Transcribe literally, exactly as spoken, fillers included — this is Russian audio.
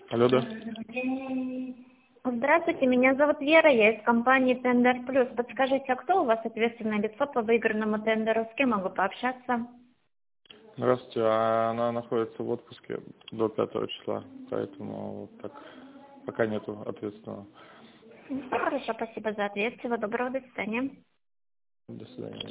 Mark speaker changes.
Speaker 1: Алло, да.
Speaker 2: Здравствуйте, меня зовут Вера, я из компании Тендер Плюс. Подскажите, а кто у вас ответственное лицо по выигранному тендеру? С кем могу пообщаться?
Speaker 1: Здравствуйте, а она находится в отпуске до пятого числа, поэтому вот так пока нету ответственного.
Speaker 2: Ну, хорошо, спасибо за ответ. Всего доброго, до свидания.
Speaker 1: До свидания.